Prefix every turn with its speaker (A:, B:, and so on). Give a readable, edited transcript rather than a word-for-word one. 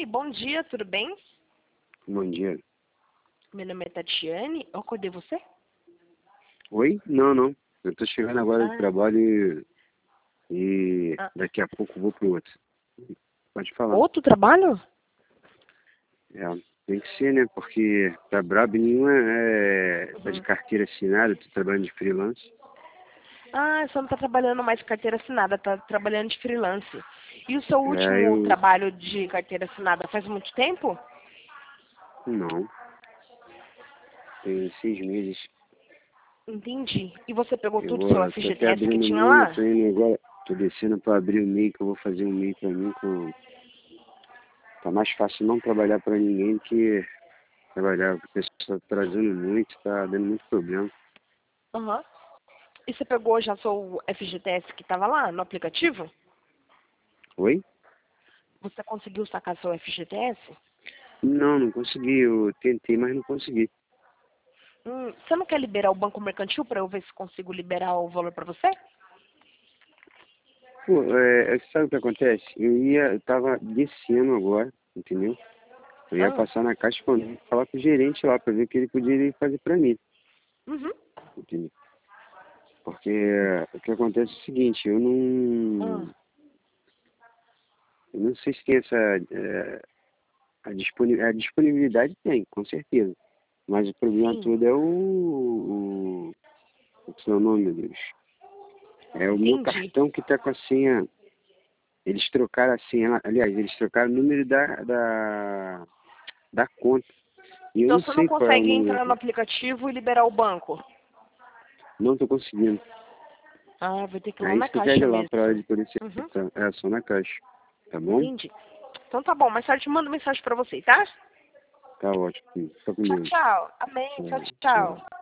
A: bom dia, tudo bem?
B: Bom dia.
A: Meu nome é Tatiane. Eu acordei você?
B: Oi? Não. Eu tô chegando agora do
A: Ah,
B: trabalho e
A: ah,
B: daqui a pouco vou pro outro. Pode falar.
A: outro trabalho?
B: É, tem que ser, né? Porque pra brabo nenhuma tá de
A: Uhum.
B: carteira assinada, tô trabalhando de freelance.
A: Ah, você não está trabalhando mais de carteira assinada, está trabalhando de freelance. E o seu
B: É,
A: último trabalho de carteira assinada faz muito tempo?
B: não, tem 6 meses.
A: Entendi. E você pegou
B: Eu
A: tudo o seu
B: tô até
A: FGTS que
B: abrindo o
A: tinha
B: MEI, eu
A: lá?
B: tô indo agora, tô descendo pra abrir o MEI, que eu vou fazer um MEI pra mim com. Tá mais fácil não trabalhar pra ninguém do que trabalhar, porque a pessoa tá atrasando muito, tá dando muito problema.
A: Aham. E você pegou já seu FGTS que estava lá no aplicativo?
B: Oi?
A: Você conseguiu sacar seu FGTS?
B: Não consegui. Eu tentei, mas não consegui.
A: Você não quer liberar o banco mercantil para eu ver se consigo liberar o valor para você?
B: Pô, sabe o que acontece? Eu tava descendo agora, entendeu? Eu ia
A: Ah,
B: passar na Caixa Econômica e falar com o gerente lá pra ver o que ele poderia fazer pra mim,
A: uhum.
B: entendeu? Porque o que acontece é o seguinte,
A: Ah,
B: eu não sei se tem essa, a disponibilidade tem, com certeza. Mas o problema
A: sim,
B: todo é o que é o nome, meu Deus? É o meu
A: entendi.
B: cartão que tá com a senha. Eles trocaram a senha, aliás, eles trocaram o número da conta. E eu
A: Então
B: não
A: você não
B: sei qual é o
A: consegue
B: número.
A: entrar no aplicativo e liberar o banco?
B: Não estou conseguindo.
A: Ah, vai ter que ir
B: É
A: lá na
B: isso que eu quero
A: caixa
B: ir lá para a
A: mesmo.
B: de polícia.
A: Uhum,
B: É só na caixa. Tá bom?
A: entendi. Então tá bom, mais tarde eu mando mensagem pra você, tá?
B: Tá ótimo. Fica com
A: Tchau,
B: Deus.
A: tchau. Amém. Tchau,
B: Tchau.
A: tchau.
B: Tchau.